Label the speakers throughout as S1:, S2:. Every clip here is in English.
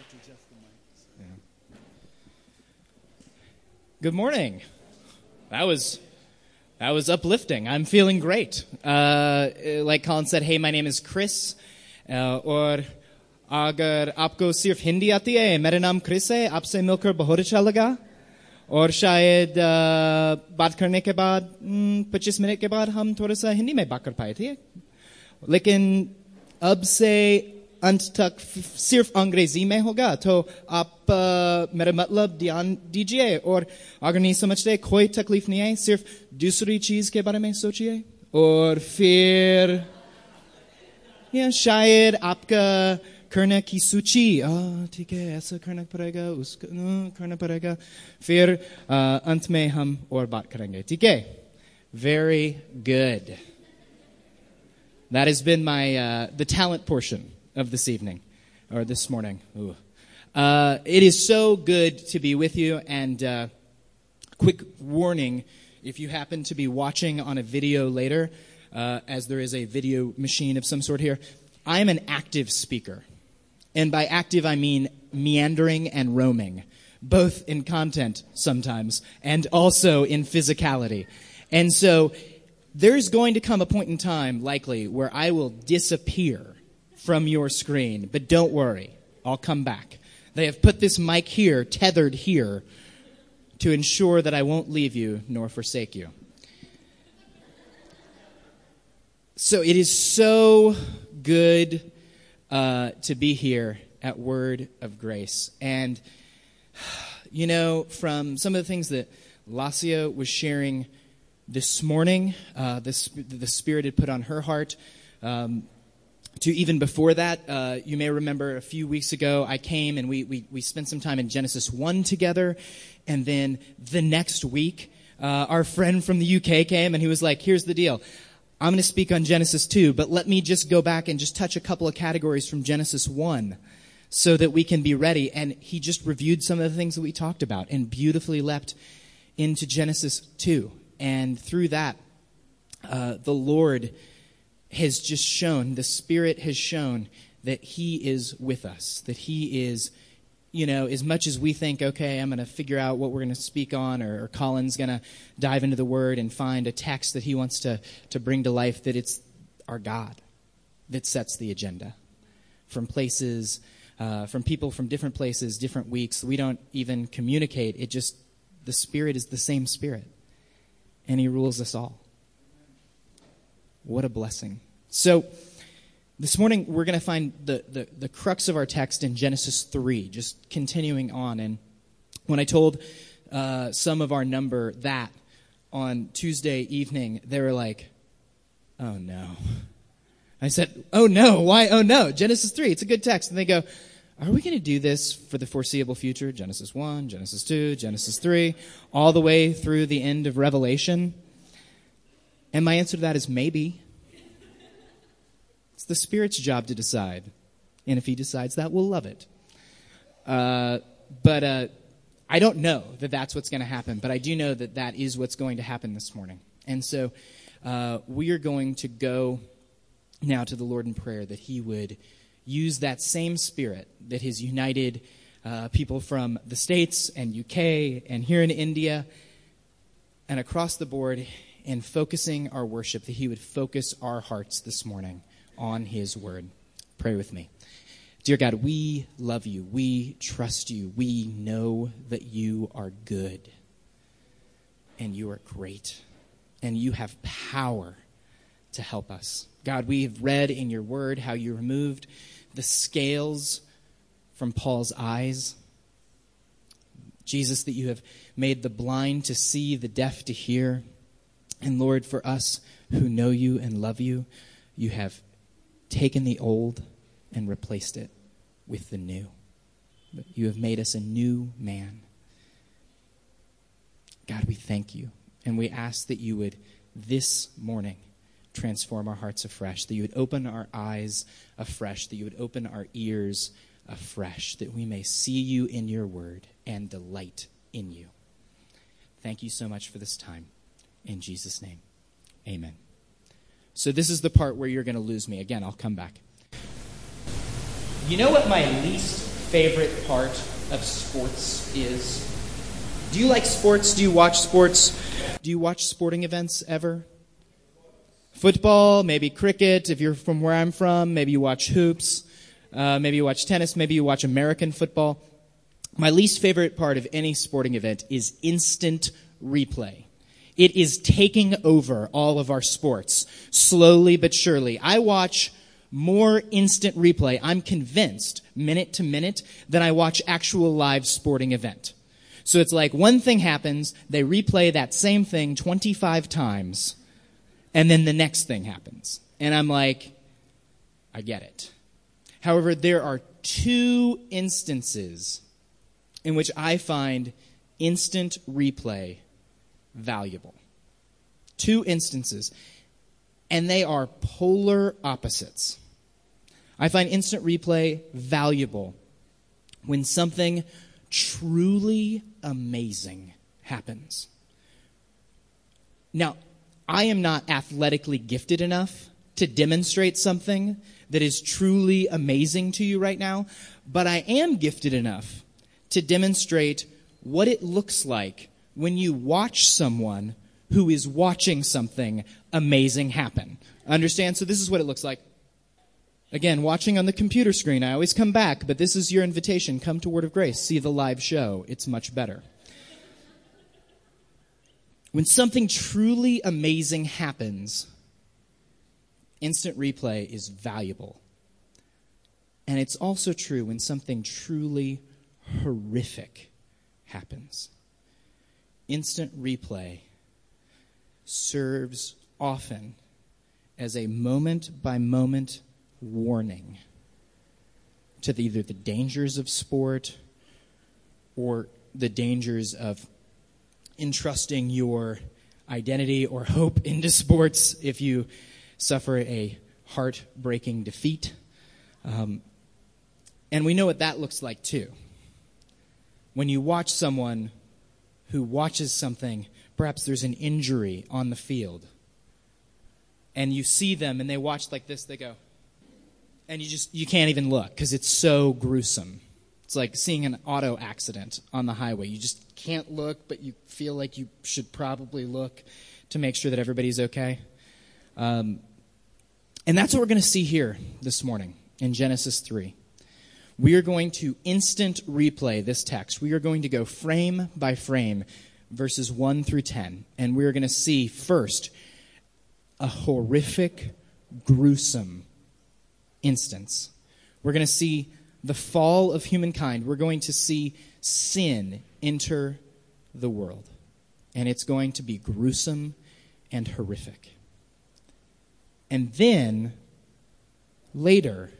S1: Good morning. That was uplifting. I'm feeling great. Like Colin said, hey, my name is Chris. और अगर आपको सिर्फ हिंदी आती है, मेरा नाम क्रिस है, आपसे मिलकर बहुत अच्छा लगा. और शायद बात करने के बाद 25 मिनट के बाद हम थोड़ा सा हिंदी में बात कर पाए थे. लेकिन अब से अंत तक सिर्फ अंग्रेजी में होगा, तो आप मेरा मतलब ध्यान दीजिए. और अगर नहीं समझते, कोई तकलीफ नहीं है, सिर्फ दूसरी चीज के बारे में सोचिए. और फिर शायद आपका करने की सूची, ठीक है, ऐसा करना पड़ेगा, उसका करना पड़ेगा. फिर अंत में हम और बात करेंगे, ठीक है? Very good. That has been my the talent portion of this evening, or this morning. It is so good to be with you, and quick warning, if you happen to be watching on a video later, as there is a video machine of some sort here, I am an active speaker. And by active, I mean meandering and roaming, both in content sometimes, and also in physicality. And so there's going to come a point in time, likely, where I will disappear from your screen. But don't worry, I'll come back. They have put this mic here, tethered here, to ensure that I won't leave you nor forsake you. So it is so good to be here at Word of Grace. And, you know, from some of the things that Lacia was sharing this morning, the Spirit had put on her heart, to even before that, you may remember a few weeks ago, I came and we spent some time in Genesis 1 together. And then the next week, our friend from the UK came and he was like, here's the deal. I'm going to speak on Genesis 2, but let me just go back and just touch a couple of categories from Genesis 1 so that we can be ready. And he just reviewed some of the things that we talked about and beautifully leapt into Genesis 2. And through that, the Lord has just shown, the Spirit has shown that He is with us, that He is, you know, as much as we think, okay, I'm going to figure out what we're going to speak on, or Colin's going to dive into the Word and find a text that he wants to bring to life, that it's our God that sets the agenda. From places, from people from different places, different weeks, we don't even communicate. It just, the Spirit is the same Spirit. And He rules us all. What a blessing. So, this morning we're going to find the crux of our text in Genesis 3, just continuing on. And when I told some of our number that on Tuesday evening, they were like, oh no. I said, oh no, why? Oh no, Genesis 3, it's a good text. And they go, are we going to do this for the foreseeable future? Genesis 1, Genesis 2, Genesis 3, all the way through the end of Revelation? And my answer to that is maybe. It's the Spirit's job to decide. And if He decides that, we'll love it. But I don't know that that's what's going to happen. But I do know that that is what's going to happen this morning. And so we are going to go now to the Lord in prayer that He would use that same Spirit that has united people from the States and UK and here in India and across the board in focusing our worship, that He would focus our hearts this morning on His Word. Pray with me. Dear God, we love You. We trust You. We know that You are good and You are great and You have power to help us. God, we have read in Your Word how You removed the scales from Paul's eyes. Jesus, that You have made the blind to see, the deaf to hear. And Lord, for us who know You and love You, You have taken the old and replaced it with the new. You have made us a new man. God, we thank You. And we ask that You would, this morning, transform our hearts afresh, that You would open our eyes afresh, that You would open our ears afresh, that we may see You in Your Word and delight in You. Thank You so much for this time. In Jesus' name, amen. So this is the part where you're going to lose me. Again, I'll come back. You know what my least favorite part of sports is? Do you like sports? Do you watch sports? Do you watch sporting events ever? Football, maybe cricket. If you're from where I'm from, maybe you watch hoops. Maybe you watch tennis. Maybe you watch American football. My least favorite part of any sporting event is instant replay. It is taking over all of our sports, slowly but surely. I watch more instant replay, I'm convinced, minute to minute, than I watch actual live sporting event. So it's like one thing happens, they replay that same thing 25 times, and then the next thing happens. And I'm like, I get it. However, there are two instances in which I find instant replay valuable. Two instances. And they are polar opposites. I find instant replay valuable when something truly amazing happens. Now, I am not athletically gifted enough to demonstrate something that is truly amazing to you right now, but I am gifted enough to demonstrate what it looks like when you watch someone who is watching something amazing happen. Understand? So this is what it looks like. Again, watching on the computer screen, I always come back, but this is your invitation. Come to Word of Grace. See the live show. It's much better. When something truly amazing happens, instant replay is valuable. And it's also true when something truly horrific happens. Instant replay serves often as a moment-by-moment warning to either the dangers of sport or the dangers of entrusting your identity or hope into sports if you suffer a heartbreaking defeat. And we know what that looks like too. When you watch someone who watches something, perhaps there's an injury on the field, and you see them and they watch like this, they go, and you can't even look because it's so gruesome. It's like seeing an auto accident on the highway. You just can't look, but you feel like you should probably look to make sure that everybody's okay. And that's what we're going to see here this morning in Genesis 3. We are going to instant replay this text. We are going to go frame by frame, verses 1 through 10. And we are going to see first a horrific, gruesome instance. We're going to see the fall of humankind. We're going to see sin enter the world. And it's going to be gruesome and horrific. And then, later,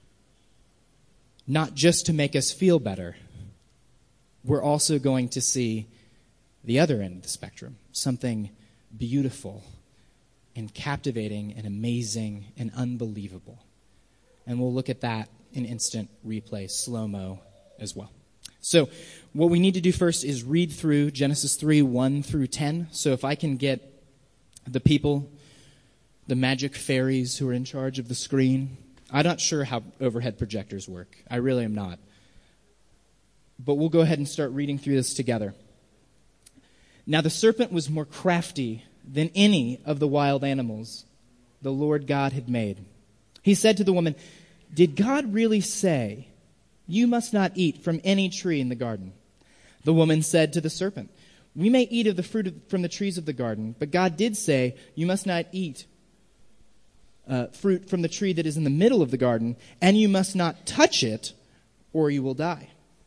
S1: not just to make us feel better, we're also going to see the other end of the spectrum, something beautiful and captivating and amazing and unbelievable. And we'll look at that in instant replay, slow-mo as well. So what we need to do first is read through Genesis 3, 1 through 10. So if I can get the people, the magic fairies who are in charge of the screen. I'm not sure how overhead projectors work. I really am not. But we'll go ahead and start reading through this together. Now the serpent was more crafty than any of the wild animals the Lord God had made. He said to the woman, "Did God really say, 'You must not eat from any tree in the garden'?" The woman said to the serpent, "We may eat of the fruit from the trees of the garden, but God did say, 'You must not eat fruit from the tree that is in the middle of the garden, and you must not touch it, or you will die.'"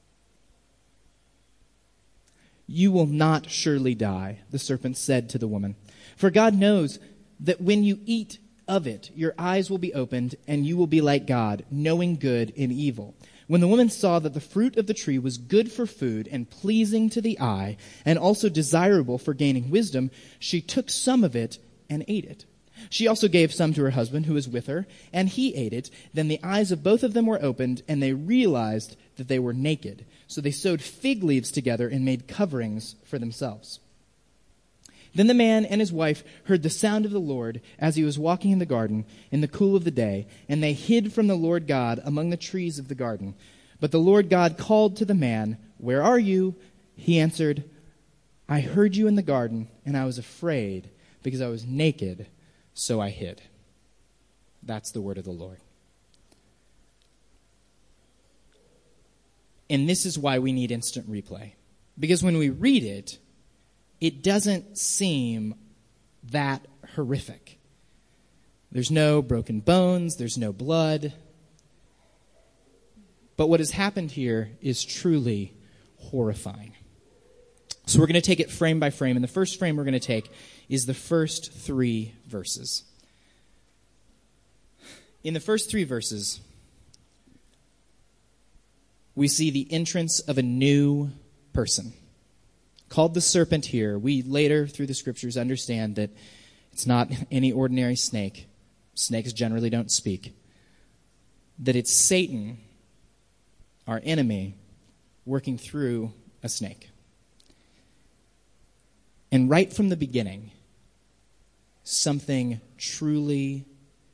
S1: "You will not surely die," the serpent said to the woman. "For God knows that when you eat of it, your eyes will be opened, and you will be like God, knowing good and evil." When the woman saw that the fruit of the tree was good for food and pleasing to the eye, and also desirable for gaining wisdom, she took some of it and ate it. She also gave some to her husband who was with her, and he ate it. Then the eyes of both of them were opened, and they realized that they were naked. So they sewed fig leaves together and made coverings for themselves. Then the man and his wife heard the sound of the Lord as he was walking in the garden in the cool of the day, and they hid from the Lord God among the trees of the garden. But the Lord God called to the man, 'Where are you?' He answered, 'I heard you in the garden, and I was afraid because I was naked, so I hid.'" That's the word of the Lord. And this is why we need instant replay. Because when we read it, it doesn't seem that horrific. There's no broken bones, there's no blood. But what has happened here is truly horrifying. So we're going to take it frame by frame, and the first frame we're going to take is the first 3 verses. In the first 3 verses, we see the entrance of a new person. Called the serpent here, we later through the scriptures understand that it's not any ordinary snake. Snakes generally don't speak. That it's Satan, our enemy, working through a snake. And right from the beginning, something truly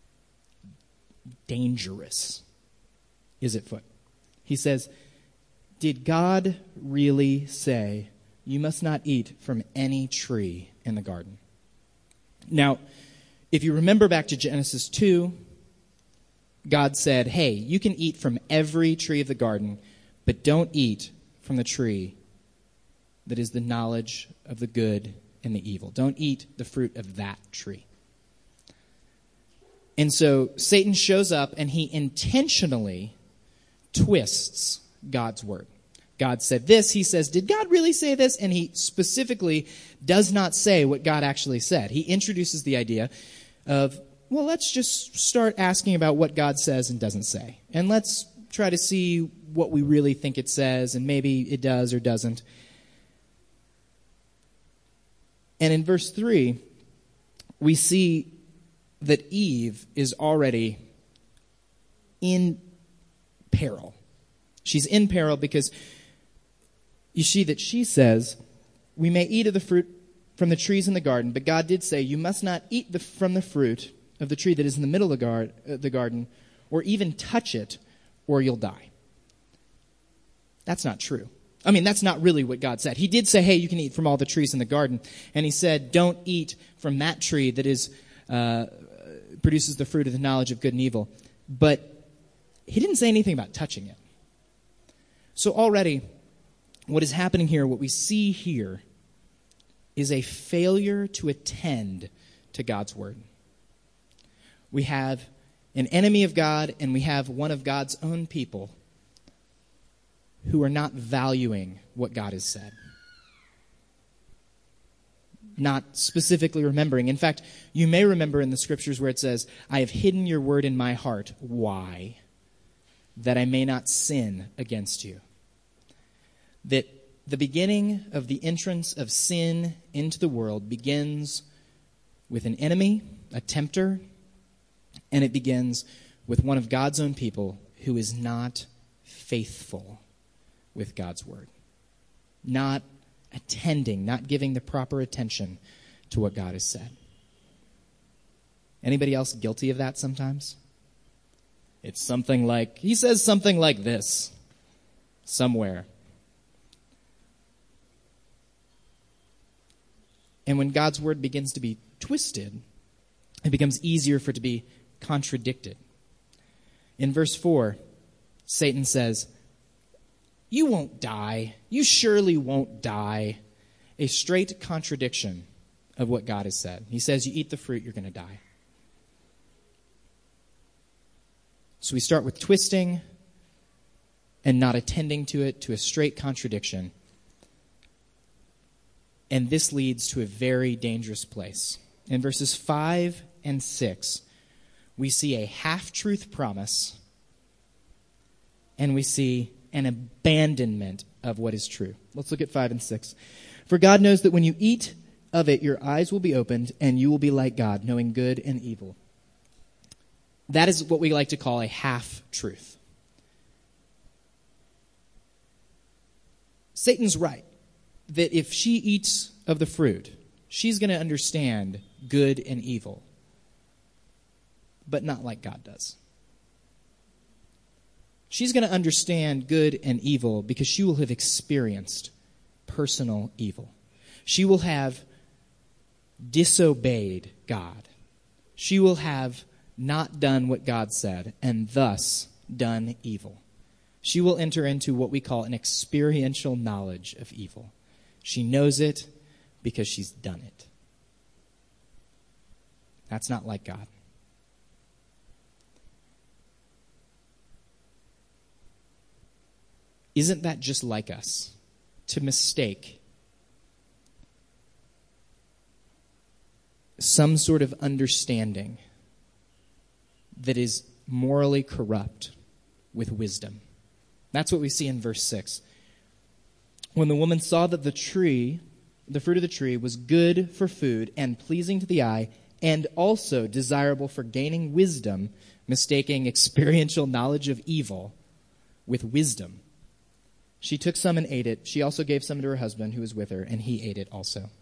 S1: dangerous is at foot. He says, "Did God really say, 'You must not eat from any tree in the garden'?" Now, if you remember back to Genesis 2, God said, "Hey, you can eat from every tree of the garden, but don't eat from the tree that is the knowledge of the good and the evil. Don't eat the fruit of that tree." And so Satan shows up and he intentionally twists God's word. God said this, he says, "Did God really say this?" And he specifically does not say what God actually said. He introduces the idea of, well, let's just start asking about what God says and doesn't say. And let's try to see what we really think it says, and maybe it does or doesn't. And in verse 3, we see that Eve is already in peril. She's in peril because you see that she says, "We may eat of the fruit from the trees in the garden, but God did say, 'You must not eat from the fruit of the tree that is in the middle of the garden, or even touch it, or you'll die.'" That's not true. I mean, that's not really what God said. He did say, hey, you can eat from all the trees in the garden. And he said, don't eat from that tree that is produces the fruit of the knowledge of good and evil. But he didn't say anything about touching it. So already, what is happening here, what we see here, is a failure to attend to God's word. We have an enemy of God, and we have one of God's own people who are not valuing what God has said. Not specifically remembering. In fact, you may remember in the scriptures where it says, "I have hidden your word in my heart." Why? "That I may not sin against you." That the beginning of the entrance of sin into the world begins with an enemy, a tempter, and it begins with one of God's own people who is not faithful with God's word. Not attending, not giving the proper attention to what God has said. Anybody else guilty of that sometimes? It's something like, he says something like this somewhere. And when God's word begins to be twisted, it becomes easier for it to be contradicted. In verse 4, Satan says, "You won't die. You surely won't die." A straight contradiction of what God has said. He says, you eat the fruit, you're going to die. So we start with twisting and not attending to it, to a straight contradiction. And this leads to a very dangerous place. In verses 5 and 6, we see a half-truth promise, and we see an abandonment of what is true. Let's look at 5 and 6. "For God knows that when you eat of it, your eyes will be opened, and you will be like God, knowing good and evil." That is what we like to call a half-truth. Satan's right that if she eats of the fruit, she's going to understand good and evil, but not like God does. she's going to understand good and evil because she will have experienced personal evil. She will have disobeyed God. She will have not done what God said and thus done evil. She will enter into what we call an experiential knowledge of evil. She knows it because she's done it. That's not like God. Isn't that just like us? To mistake some sort of understanding that is morally corrupt with wisdom. That's what we see in verse 6. When the woman saw that the fruit of the tree, was good for food and pleasing to the eye, and also desirable for gaining wisdom, mistaking experiential knowledge of evil with wisdom, she took some and ate it. She also gave some to her husband who was with her, and he ate it also.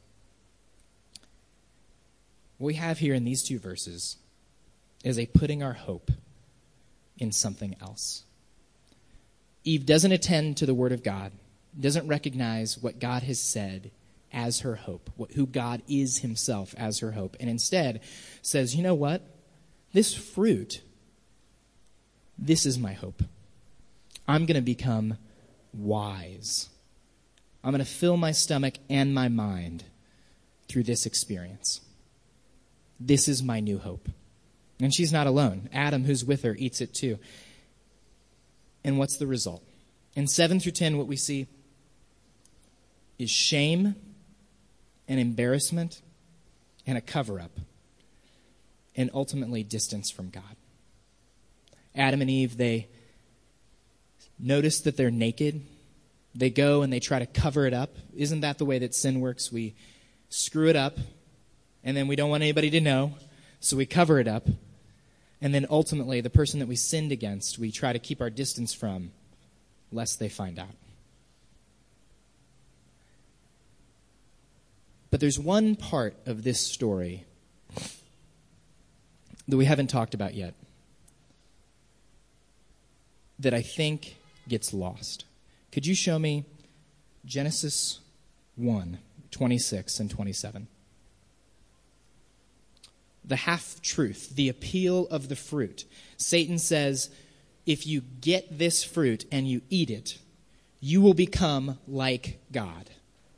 S1: What we have here in these two verses is a putting our hope in something else. Eve doesn't attend to the word of God, doesn't recognize what God has said as her hope, who God is himself as her hope, and instead says, you know what? This fruit, this is my hope. I'm going to become wise. I'm going to fill my stomach and my mind through this experience. This is my new hope. And she's not alone. Adam, who's with her, eats it too. And what's the result? In 7 through 10, what we see is shame and embarrassment and a cover-up and ultimately distance from God. Adam and Eve, they notice that they're naked. They go and they try to cover it up. Isn't that the way that sin works? We screw it up, and then we don't want anybody to know, so we cover it up. And then ultimately, the person that we sinned against, we try to keep our distance from, lest they find out. But there's one part of this story that we haven't talked about yet that I think gets lost. Could you show me Genesis 1:26 and 27? The half-truth, the appeal of the fruit. Satan says, if you get this fruit and you eat it, you will become like God.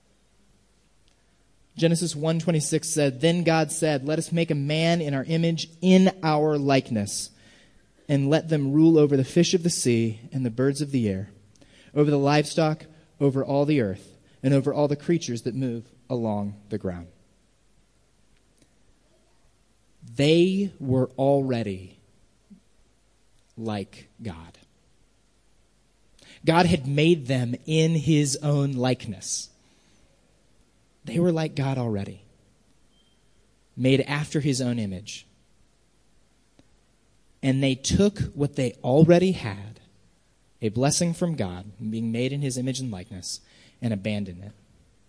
S1: Genesis 1:26 said, then God said, let us make a man in our image, in our likeness, and let them rule over the fish of the sea and the birds of the air, over the livestock, over all the earth, and over all the creatures that move along the ground. They were already like God. God had made them in his own likeness. They were like God already, made after his own image. And they took what they already had, a blessing from God, being made in his image and likeness, and abandoned it.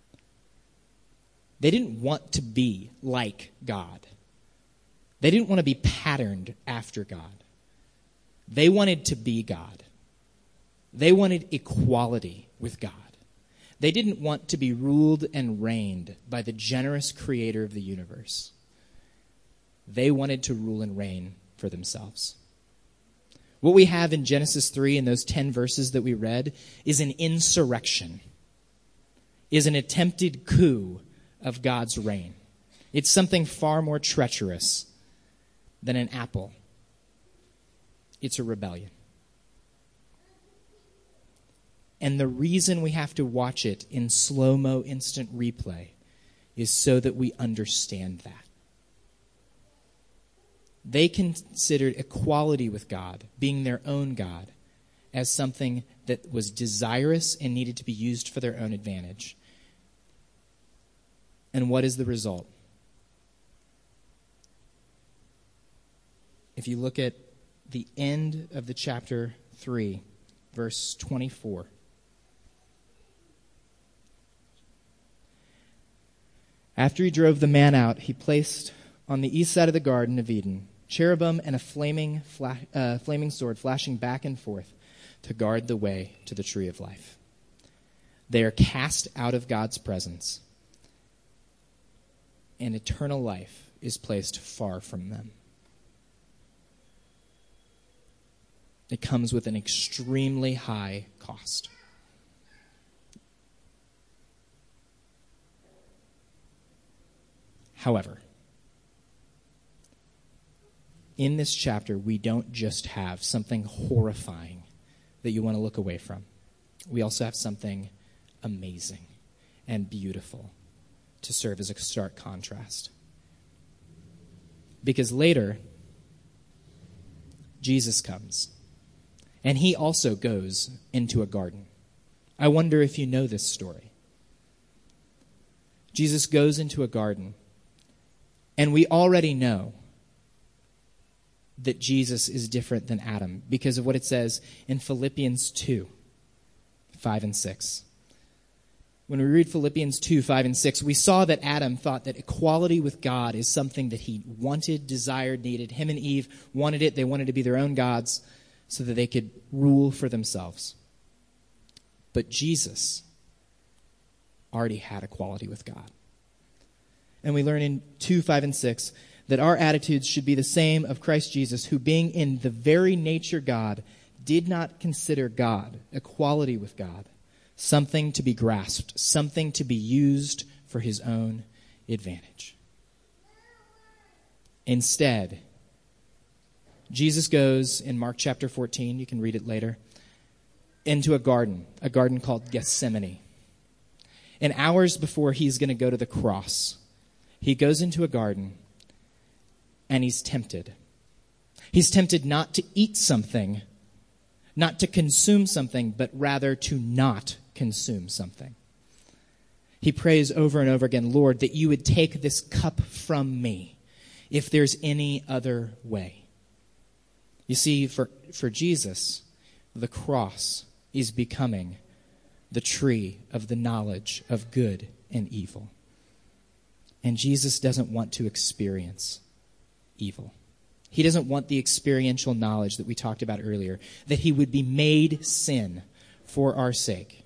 S1: They didn't want to be like God. They didn't want to be patterned after God. They wanted to be God. They wanted equality with God. They didn't want to be ruled and reigned by the generous creator of the universe. They wanted to rule and reign for themselves. What we have in Genesis 3 in those 10 verses that we read is an insurrection, is an attempted coup of God's reign. It's something far more treacherous than an apple. It's a rebellion. And the reason we have to watch it in slow-mo instant replay is so that we understand that. They considered equality with God, being their own God, as something that was desirous and needed to be used for their own advantage. And what is the result? If you look at the end of the chapter 3, verse 24. After he drove the man out, he placed on the east side of the Garden of Eden cherubim and a flaming sword flashing back and forth. to guard the way to the tree of life. They are cast out of God's presence, and eternal life is placed far from them. It comes with an extremely high cost. However, in this chapter, we don't just have something horrifying that you want to look away from. We also have something amazing and beautiful to serve as a stark contrast. Because later, Jesus comes, and he also goes into a garden. I wonder if you know this story. Jesus goes into a garden, and we already know that Jesus is different than Adam because of what it says in Philippians 2, 5 and 6. When we read Philippians 2, 5 and 6, we saw that Adam thought that equality with God is something that he wanted, desired, needed. Him and Eve wanted it. They wanted to be their own gods so that they could rule for themselves. But Jesus already had equality with God. And we learn in 2, 5, and 6 that our attitudes should be the same of Christ Jesus, who being in the very nature God, did not consider God, equality with God, something to be grasped, something to be used for his own advantage. Instead, Jesus goes in Mark chapter 14, you can read it later, into a garden called Gethsemane. And hours before he's going to go to the cross, he goes into a garden and he's tempted. He's tempted not to eat something, not to consume something, but rather to not consume something. He prays over and over again, Lord, that you would take this cup from me if there's any other way. You see, for Jesus, the cross is becoming the tree of the knowledge of good and evil. And Jesus doesn't want to experience evil. He doesn't want the experiential knowledge that we talked about earlier, that he would be made sin for our sake.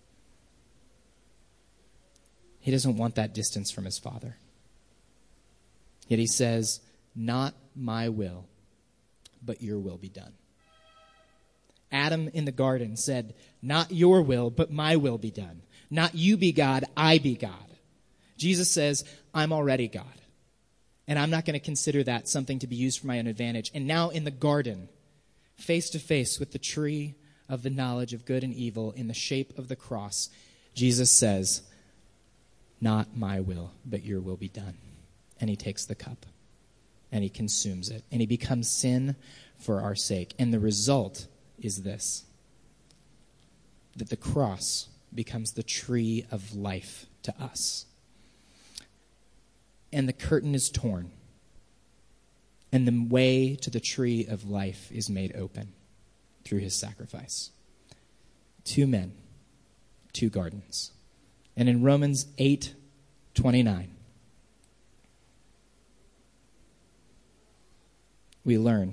S1: He doesn't want that distance from his Father. Yet he says, not my will, but your will be done. Adam in the garden said, not your will, but my will be done. Not you be God, I be God. Jesus says, I'm already God. And I'm not going to consider that something to be used for my own advantage. And now in the garden, face to face with the tree of the knowledge of good and evil in the shape of the cross, Jesus says, not my will, but your will be done. And he takes the cup and he consumes it. And he becomes sin for our sake. And the result is this, that the cross becomes the tree of life to us. And the curtain is torn, and the way to the tree of life is made open through his sacrifice. 2 men, 2 gardens. And in Romans 8:29, we learn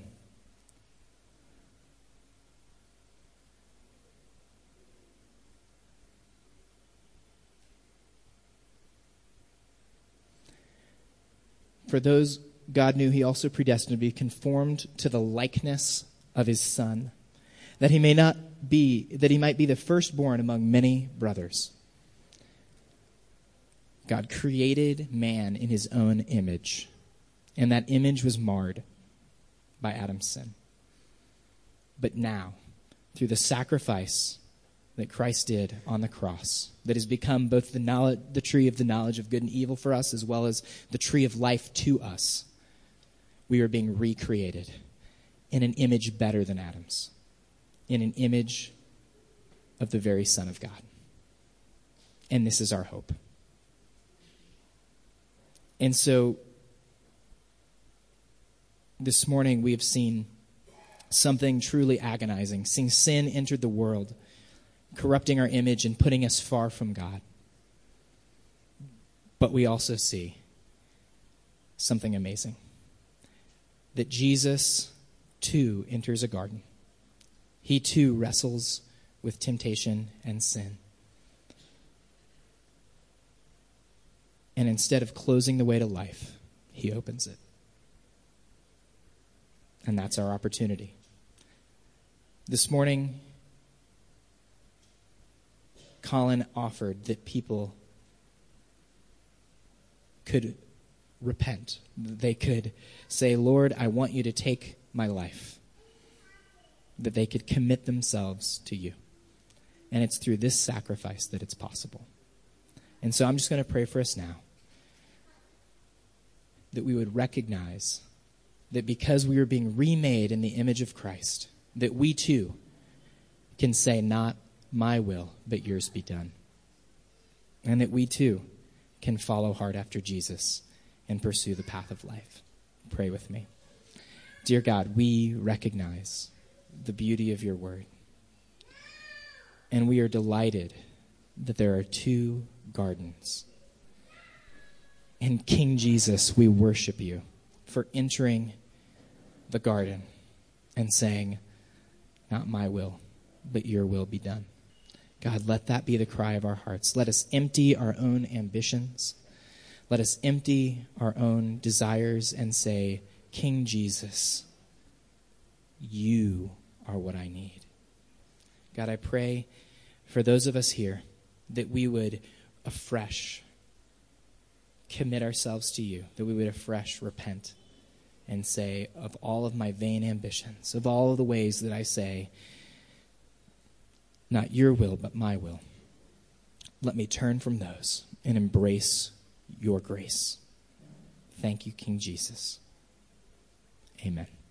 S1: for those God knew, he also predestined to be conformed to the likeness of his Son, that he might be the firstborn among many brothers. God created man in his own image, and that image was marred by Adam's sin. But now, through the sacrifice that Christ did on the cross, that has become both the tree of the knowledge of good and evil for us, as well as the tree of life to us, we are being recreated in an image better than Adam's, in an image of the very Son of God. And this is our hope. And so, this morning we have seen something truly agonizing, seeing sin enter the world, corrupting our image and putting us far from God. But we also see something amazing, that Jesus too enters a garden, He too wrestles with temptation and sin. And instead of closing the way to life, he opens it. And that's our opportunity. This morning, Colin offered that people could repent. They could say, Lord, I want you to take my life. That they could commit themselves to you. And it's through this sacrifice that it's possible. And so I'm just going to pray for us now. That we would recognize that because we are being remade in the image of Christ, that we too can say, not my will, but yours be done. And that we too can follow hard after Jesus and pursue the path of life. Pray with me. Dear God, we recognize the beauty of your word. And we are delighted that there are two gardens. And King Jesus, we worship you for entering the garden and saying, not my will, but your will be done. God, let that be the cry of our hearts. Let us empty our own ambitions. Let us empty our own desires and say, King Jesus, you are what I need. God, I pray for those of us here that we would afresh commit ourselves to you, that we would afresh repent and say, of all of my vain ambitions, of all of the ways that I say, not your will, but my will, let me turn from those and embrace your grace. Thank you, King Jesus. Amen.